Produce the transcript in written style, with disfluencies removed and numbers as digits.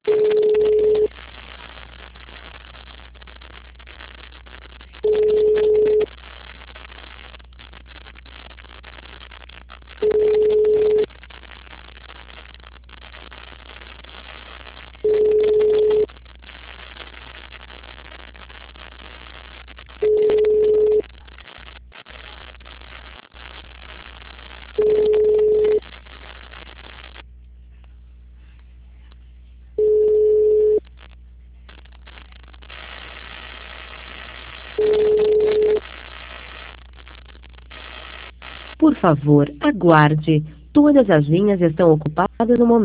Por favor, aguarde. Todas as linhas estão ocupadas no momento.